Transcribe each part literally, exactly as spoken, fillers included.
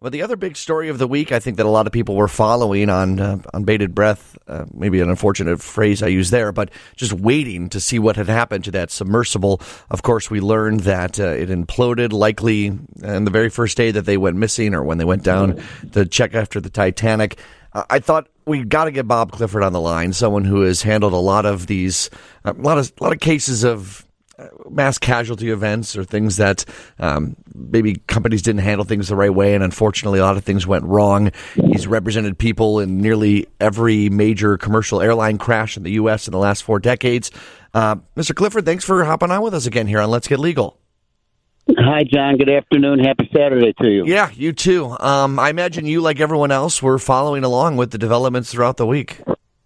Well, the other big story of the week, I think that a lot of people were following on uh, on bated breath, uh, maybe an unfortunate phrase I use there, but just waiting to see what had happened to that submersible. Of course, we learned that uh, it imploded likely on the very first day that they went missing or when they went down to check after the Titanic. Uh, I thought we got to get Bob Clifford on the line, someone who has handled a lot of these, a lot of, a lot of cases of mass casualty events or things that um, maybe companies didn't handle things the right way, and unfortunately a lot of things went wrong. He's represented people in nearly every major commercial airline crash in the U S in the last four decades. Uh, Mister Clifford, thanks for hopping on with us again here on Let's Get Legal. Hi, John. Good afternoon. Happy Saturday to you. Yeah, you too. Um, I imagine you, like everyone else, were following along with the developments throughout the week.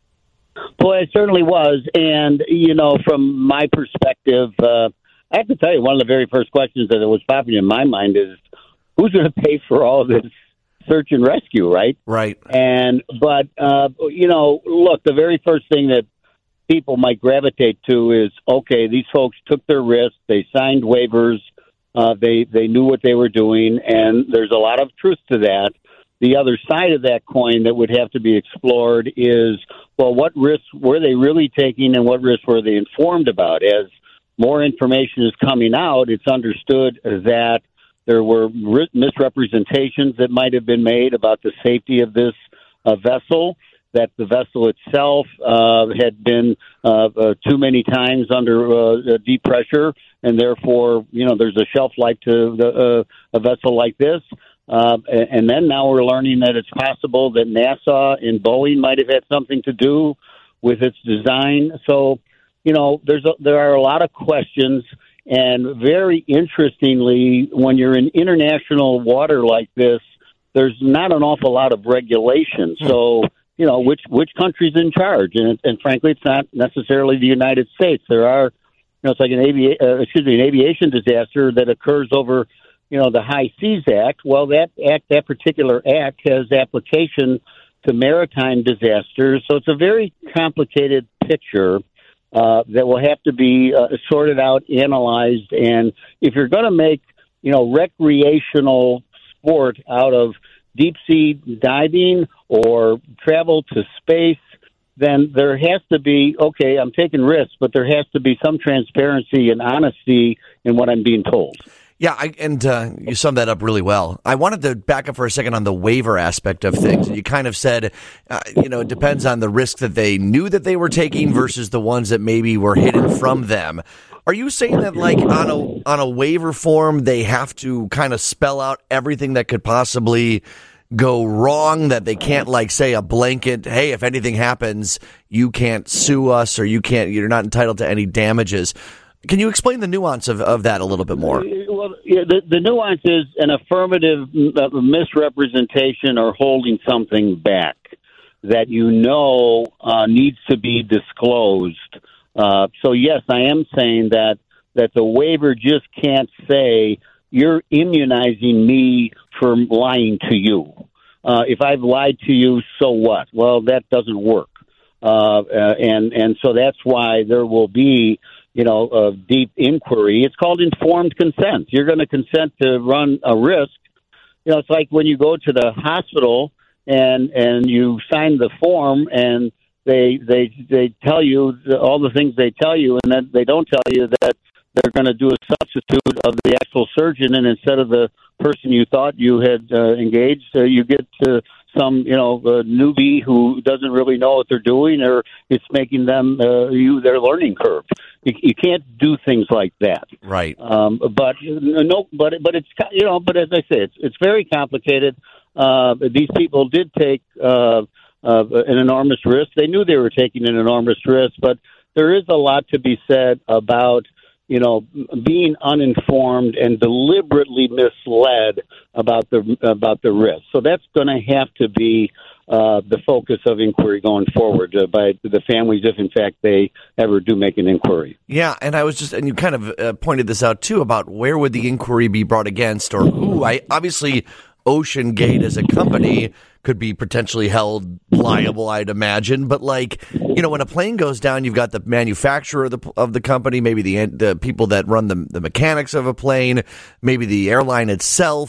Boy, it certainly was. And, you know, from my perspective, uh, I have to tell you, one of the very first questions that was popping in my mind is, who's going to pay for all of this search and rescue, right? Right. And, but, uh, you know, look, the very first thing that people might gravitate to is, okay, these folks took their risks, they signed waivers, uh, they, they knew what they were doing, and there's a lot of truth to that. The other side of that coin that would have to be explored is, well, what risks were they really taking and what risks were they informed about? As more information is coming out, it's understood that there were misrepresentations that might have been made about the safety of this uh, vessel, that the vessel itself uh, had been uh, uh, too many times under uh, deep pressure, and therefore, you know, there's a shelf life to the, uh, a vessel like this. Uh, and then now we're learning that it's possible that NASA and Boeing might have had something to do with its design. So, you know, there's a, there are a lot of questions. And very interestingly, when you're in international water like this, there's not an awful lot of regulation. So, you know, which which country's in charge? And, and frankly, it's not necessarily the United States. There are, you know, it's like an avi- uh, excuse me, an aviation disaster that occurs over, you know, the High Seas Act. Well, that act, that particular act has application to maritime disasters. So it's a very complicated picture uh, that will have to be uh, sorted out, analyzed. And if you're going to make, you know, recreational sport out of deep sea diving or travel to space, then there has to be, okay, I'm taking risks, but there has to be some transparency and honesty in what I'm being told. Yeah, I, and uh, you summed that up really well. I wanted to back up for a second on the waiver aspect of things. You kind of said, uh, you know, it depends on the risk that they knew that they were taking versus the ones that maybe were hidden from them. Are you saying that, like, on a on a waiver form, they have to kind of spell out everything that could possibly go wrong, that they can't, like, say a blanket, hey, if anything happens, you can't sue us or you can't, you're not entitled to any damages? Can you explain the nuance of, of that a little bit more? Well, yeah, the, the nuance is an affirmative misrepresentation or holding something back that you know uh, needs to be disclosed. Uh, so, yes, I am saying that, that the waiver just can't say you're immunizing me from lying to you. Uh, if I've lied to you, so what? Well, that doesn't work. Uh, uh, and, and so that's why there will be, you know, a deep inquiry. It's called informed consent. You're going to consent to run a risk. You know, it's like when you go to the hospital and and you sign the form and they they they tell you all the things they tell you, and then they don't tell you that they're going to do a substitute of the actual surgeon, and instead of the person you thought you had uh, engaged, uh, you get to some, you know, uh, newbie who doesn't really know what they're doing, or it's making them uh, you their learning curve. You, you can't do things like that, right? Um, but no, but but it's you know, but as I say, it's it's very complicated. Uh, these people did take uh, uh, an enormous risk. They knew they were taking an enormous risk, but there is a lot to be said about, you know, being uninformed and deliberately misled about the about the risk. So that's going to have to be uh, the focus of inquiry going forward uh, by the families, if in fact they ever do make an inquiry. Yeah, and I was just, and you kind of uh, pointed this out too about where would the inquiry be brought against, or who? I obviously Ocean Gate as a company could be potentially held liable, I'd imagine. But, like, you know, when a plane goes down, you've got the manufacturer of the of the company, maybe the the people that run the the mechanics of a plane, maybe the airline itself.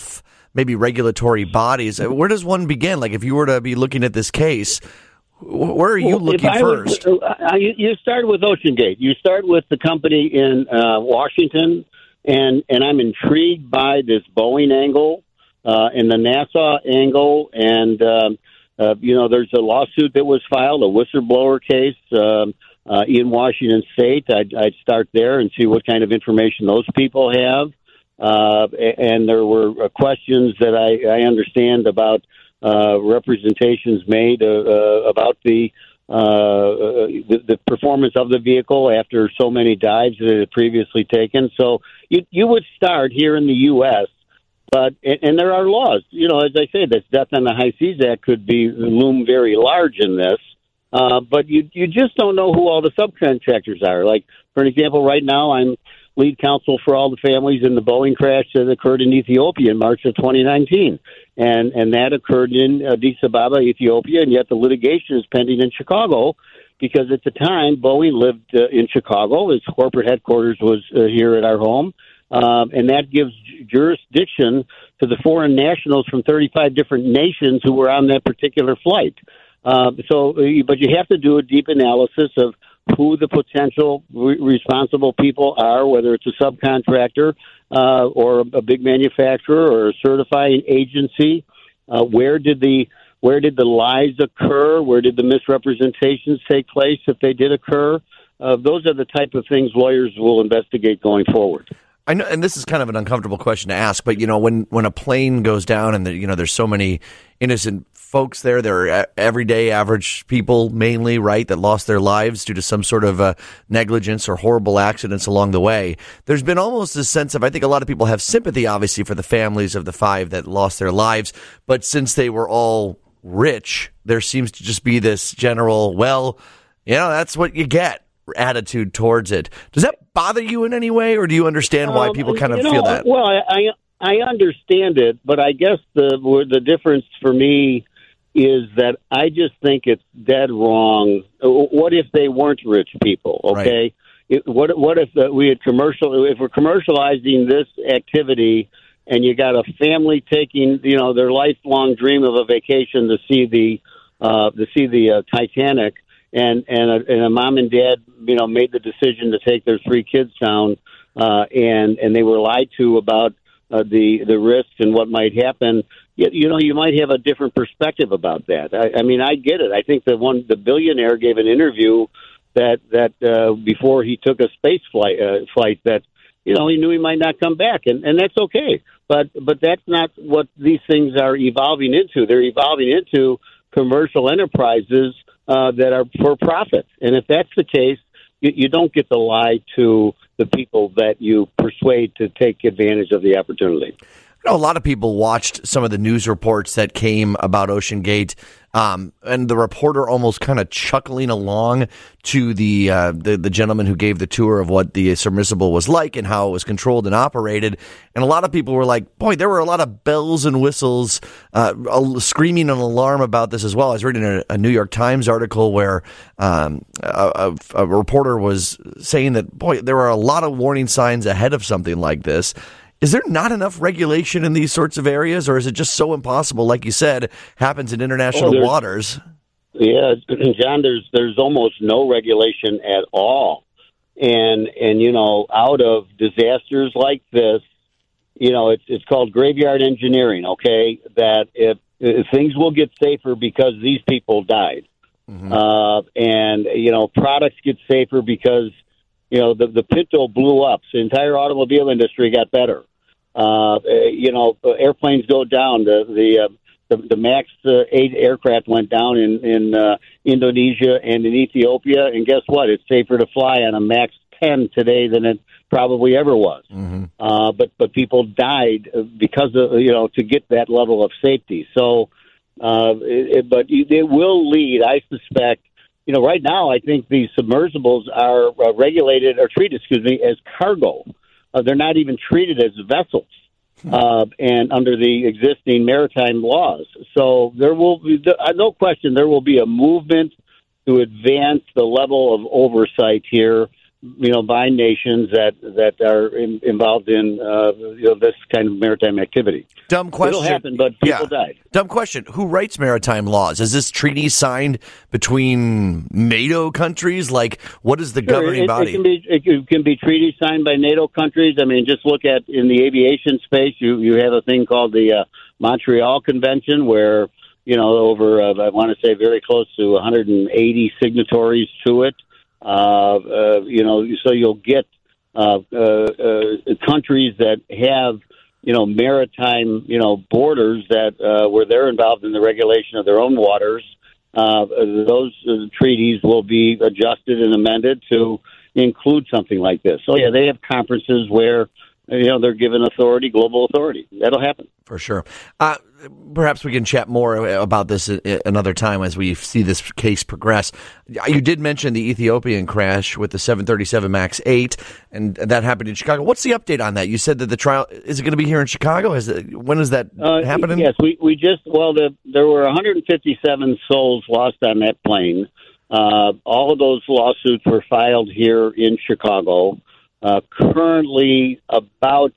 maybe regulatory bodies. Where does one begin? Like if you were to be looking at this case, where are you well, looking first? Would, uh, you, you start with OceanGate. You start with the company in uh, Washington, and, and I'm intrigued by this Boeing angle uh, and the NASA angle. And, um, uh, you know, there's a lawsuit that was filed, a whistleblower case um, uh, in Washington State. I'd, I'd start there and see what kind of information those people have. Uh, and there were questions that I, I understand about uh, representations made uh, uh, about the, uh, the the performance of the vehicle after so many dives that it had previously taken. So you you would start here in the U S, but and there are laws. You know, as I say, this Death on the High Seas Act could be loom very large in this. Uh, but you you just don't know who all the subcontractors are. Like, for an example, right now I'm lead counsel for all the families in the Boeing crash that occurred in Ethiopia in March of twenty nineteen. And and that occurred in Addis Ababa, Ethiopia, and yet the litigation is pending in Chicago because at the time Boeing lived uh, in Chicago. Its corporate headquarters was uh, here at our home. Um, and that gives jurisdiction to the foreign nationals from thirty-five different nations who were on that particular flight. Uh, so, but you have to do a deep analysis of who the potential re- responsible people are, whether it's a subcontractor uh, or a big manufacturer or a certifying agency. Uh, where did the where did the lies occur? Where did the misrepresentations take place, if they did occur? Uh, those are the type of things lawyers will investigate going forward. I know, and this is kind of an uncomfortable question to ask, but you know, when, when a plane goes down and the, you know, there's so many innocent folks there, they're everyday average people mainly, right, that lost their lives due to some sort of uh, negligence or horrible accidents along the way. There's been almost a sense of, I think a lot of people have sympathy, obviously, for the families of the five that lost their lives, but since they were all rich, there seems to just be this general, well, you know, that's what you get attitude towards it. Does that bother you in any way, or do you understand why people kind of um, you know, feel that? Well, I I understand it, but I guess the the difference for me is that I just think it's dead wrong. What if they weren't rich people? Okay, right. it, what what if the, we had commercial? If we're commercializing this activity, and you got a family taking, you know, their lifelong dream of a vacation to see the uh, to see the uh, Titanic. And and a, and a mom and dad, you know, made the decision to take their three kids down, uh, and and they were lied to about uh, the the risks and what might happen. You, you know, you might have a different perspective about that. I, I mean, I get it. I think the one the billionaire gave an interview that that uh, before he took a space flight uh, flight that you know he knew he might not come back, and and that's okay. But but that's not what these things are evolving into. They're evolving into commercial enterprises Uh, that are for profit. And if that's the case, you, you don't get to lie to the people that you persuade to take advantage of the opportunity. I know a lot of people watched some of the news reports that came about OceanGate, um, and the reporter almost kind of chuckling along to the, uh, the the gentleman who gave the tour of what the submersible was like and how it was controlled and operated. And a lot of people were like, boy, there were a lot of bells and whistles, uh, screaming an alarm about this as well. I was reading a, a New York Times article where um, a, a, a reporter was saying that, boy, there were a lot of warning signs ahead of something like this. Is there not enough regulation in these sorts of areas, or is it just so impossible, like you said, happens in international well, waters? Yeah, John, there's there's almost no regulation at all. And, and you know, out of disasters like this, you know, it's it's called graveyard engineering, okay, that if, if things will get safer because these people died. Mm-hmm. Uh, and, you know, products get safer because, you know, the, the Pinto blew up. The entire automobile industry got better. Uh, you know, airplanes go down. The the uh, the, the Max uh, eight aircraft went down in in uh, Indonesia and in Ethiopia, and guess what? It's safer to fly on a Max ten today than it probably ever was. Mm-hmm. Uh, but but people died because of, you know, to get that level of safety. So, uh, it, but it will lead, I suspect. You know, right now I think these submersibles are uh, regulated or treated, excuse me, as cargo. Uh, they're not even treated as vessels, uh, and under the existing maritime laws. So there will be, no question, there will be a movement to advance the level of oversight here you know, by nations that that are in, involved in uh, you know, this kind of maritime activity. Dumb question. It'll happen, but people yeah. died. Dumb question. Who writes maritime laws? Is this treaty signed between NATO countries? Like, what is the Sure, governing it, body? It can be it can be treaties signed by NATO countries. I mean, just look at in the aviation space. You you have a thing called the uh, Montreal Convention, where you know over uh, I want to say very close to one hundred eighty signatories to it. Uh, uh, you know, so you'll get uh, uh, uh, countries that have you know maritime you know borders that uh, where they're involved in the regulation of their own waters. Uh, those uh, treaties will be adjusted and amended to include something like this. So yeah, they have conferences where you know they're given authority, global authority. That'll happen for sure. Uh, perhaps we can chat more about this another time as we see this case progress. You did mention the Ethiopian crash with the seven thirty-seven MAX eight, and that happened in Chicago. What's the update on that? You said that the trial is it going to be here in Chicago? Is it, when is that uh, happening? Yes, we we just well, the, there were one hundred fifty-seven souls lost on that plane. Uh, all of those lawsuits were filed here in Chicago. Uh, currently, about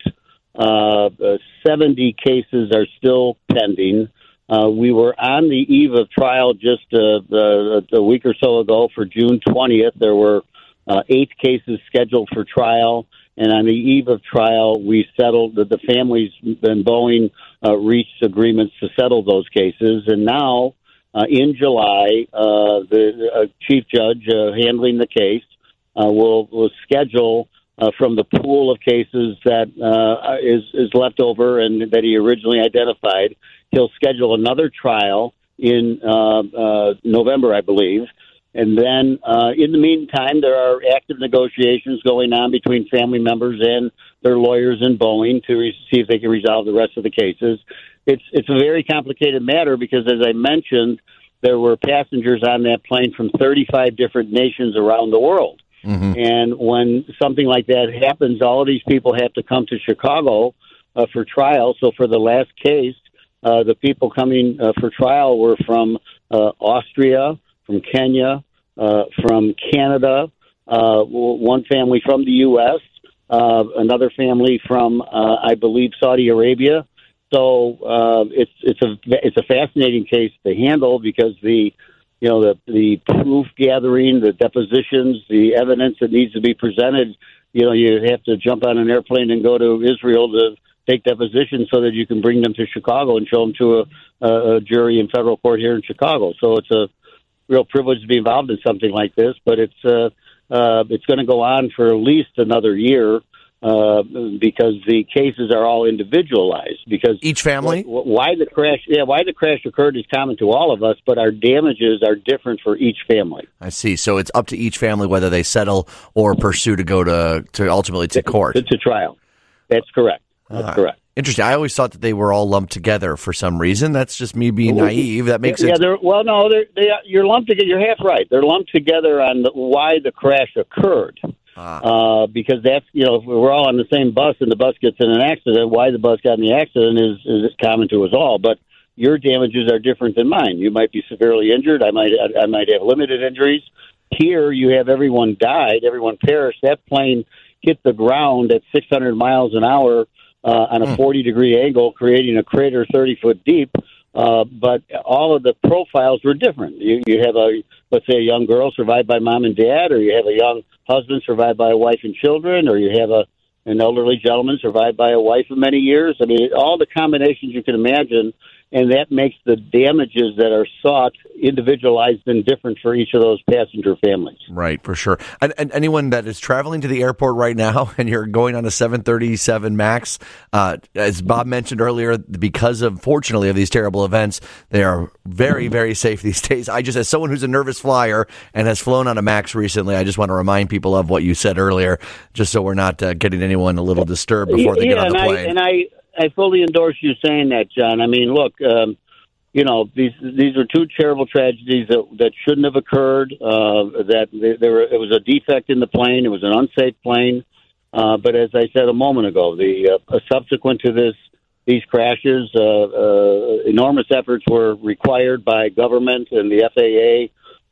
uh, seventy cases are still pending. Uh, we were on the eve of trial just uh, uh, a week or so ago for June twentieth. There were uh, eight cases scheduled for trial, and on the eve of trial, we settled that the families and Boeing uh, reached agreements to settle those cases. And now, uh, in July, uh, the uh, chief judge uh, handling the case uh, will will schedule. Uh, from the pool of cases that uh, is, is left over and that he originally identified. He'll schedule another trial in uh, uh, November, I believe. And then uh, in the meantime, there are active negotiations going on between family members and their lawyers in Boeing to re- see if they can resolve the rest of the cases. It's, it's a very complicated matter because, as I mentioned, there were passengers on that plane from thirty-five different nations around the world. Mm-hmm. And when something like that happens, all of these people have to come to Chicago uh, for trial. So for the last case, uh, the people coming uh, for trial were from uh, Austria, from Kenya, uh, from Canada, uh, one family from the U S, uh, another family from, uh, I believe, Saudi Arabia. So uh, it's it's a it's a fascinating case to handle because the You know, the the proof gathering, the depositions, the evidence that needs to be presented, you know, you have to jump on an airplane and go to Israel to take depositions so that you can bring them to Chicago and show them to a, a jury in federal court here in Chicago. So it's a real privilege to be involved in something like this, but it's uh, uh, it's going to go on for at least another year. Uh, because the cases are all individualized. Because each family, wh- why the crash? Yeah, why the crash occurred is common to all of us, but our damages are different for each family. I see. So it's up to each family whether they settle or pursue to go to to ultimately to court to, to trial. That's correct. That's uh, correct. Interesting. I always thought that they were all lumped together for some reason. That's just me being naive. That makes yeah, it. Yeah. Well, no, they're, they are, you're lumped together. You're half right. They're lumped together on the, why the crash occurred. Ah. Uh, because that's, you know, if we're all on the same bus and the bus gets in an accident, why the bus got in the accident is, is common to us all. But your damages are different than mine. You might be severely injured. I might, I, I might have limited injuries. Here, you have everyone died, everyone perished. That plane hit the ground at six hundred miles an hour uh, on a forty degree angle, creating a crater thirty foot deep. Uh, but all of the profiles were different. You, you have a, let's say, a young girl survived by mom and dad, or you have a young husband survived by a wife and children, or you have a an elderly gentleman survived by a wife of many years. I mean, all the combinations you can imagine, and that makes the damages that are sought individualized and different for each of those passenger families. Right, for sure. And, and anyone that is traveling to the airport right now and you're going on a seven thirty-seven MAX, uh, as Bob mentioned earlier, because of, fortunately, of these terrible events, they are very, very safe these days. I just, as someone who's a nervous flyer and has flown on a MAX recently, I just want to remind people of what you said earlier, just so we're not uh, getting anyone a little disturbed before they yeah, get on the and plane. I, and I I fully endorse you saying that, John. I mean, look, um, you know, these these are two terrible tragedies that that shouldn't have occurred. Uh, that they, there were, it was a defect in the plane. It was an unsafe plane. Uh, but as I said a moment ago, the uh, subsequent to this these crashes, uh, uh, enormous efforts were required by government and the F A A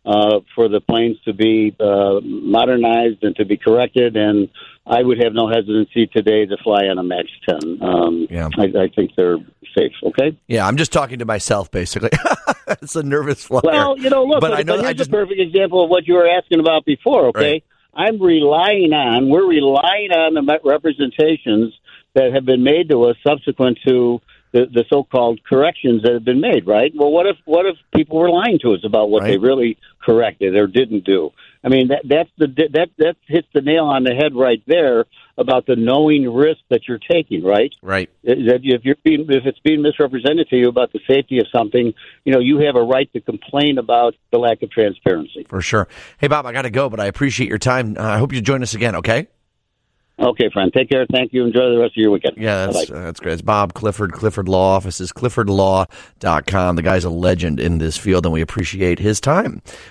uh, for the planes to be uh, modernized and to be corrected, and I would have no hesitancy today to fly on a MAX ten. Um, yeah. I, I think they're safe, okay? Yeah, I'm just talking to myself, basically. It's a nervous flyer. Well, you know, look, but but, I know, but here's I just, a perfect example of what you were asking about before, okay? Right. I'm relying on, we're relying on the representations that have been made to us subsequent to the, the so-called corrections that have been made, right? Well, what if what if people were lying to us about what Right. they really corrected or didn't do? I mean, that that's the that that hits the nail on the head right there about the knowing risk that you're taking, right? right. That if you're being, if it's being misrepresented to you about the safety of something, you know, you have a right to complain about the lack of transparency. For sure. Hey, Bob, I got to go, but I appreciate your time. Uh, I hope you join us again, okay? Okay, friend. Take care. Thank you. Enjoy the rest of your weekend. Yeah, that's, Bye-bye. uh, that's great. It's Bob Clifford, Clifford Law Office is clifford law dot com. The guy's a legend in this field, and we appreciate his time.